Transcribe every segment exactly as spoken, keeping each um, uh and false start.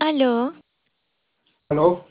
Aló, ¿Aló?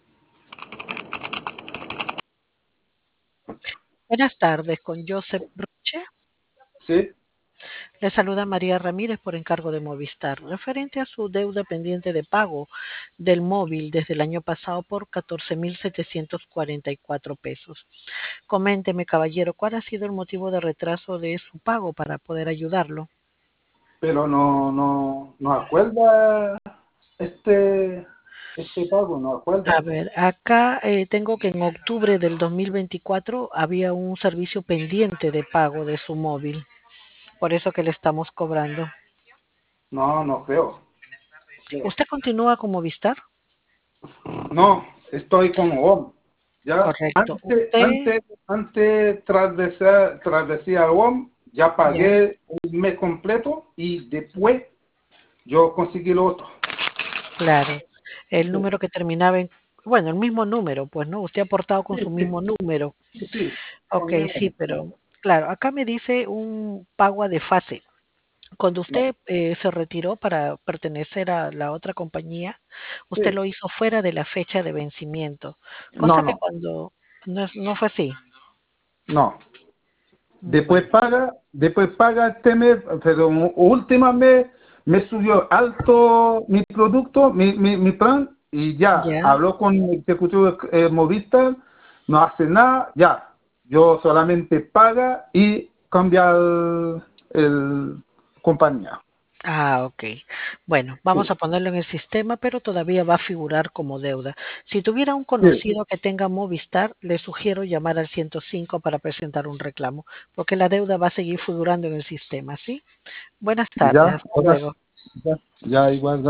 buenas tardes con Joseph Broche. Sí, Le saluda María Ramírez por encargo de Movistar, referente a su deuda pendiente de pago del móvil desde el año pasado por catorce mil setecientos cuarenta y cuatro pesos. Coménteme, caballero, ¿cuál ha sido el motivo de retraso de su pago para poder ayudarlo? pero no, no, no acuerda este, este pago, no A acuerda. ver, acá eh, tengo que en octubre del dos mil veinticuatro había un servicio pendiente de pago de su móvil, por eso que le estamos cobrando. No, no creo, creo. ¿Usted continúa con Movistar? No, estoy con O M. Ya, Correcto. antes, Usted, antes, antes travesía, travesía O M, ya ya, pagué un mes completo y después yo conseguí lo otro. claro, el Sí, número que terminaba en, bueno, el mismo número, pues, ¿no? Usted ha aportado con sí, su sí, mismo número. sí, sí, con Ok, mi sí, número. pero, claro, acá me dice un pago a desfase. Cuando Ya, usted eh, se retiró para pertenecer a la otra compañía, usted sí. lo hizo fuera de la fecha de vencimiento, No, cosa que no, cuando no, es- no fue así. no. Después Bueno, paga, después paga este mes, pero u- última mes me subió alto mi producto, mi, mi, mi plan, y ya, ya. habló con el ejecutivo eh, Movistar, no hace nada, ya. Yo solamente paga y cambia el, el compañía. Ah, ok. Bueno, Sí, vamos a ponerlo en el sistema, pero todavía va a figurar como deuda. Si tuviera un sí, conocido que tenga Movistar, le sugiero llamar al ciento cinco para presentar un reclamo, porque la deuda va a seguir figurando en el sistema, ¿sí? Buenas tardes, ya, hasta ahora, luego. ya, ya igual.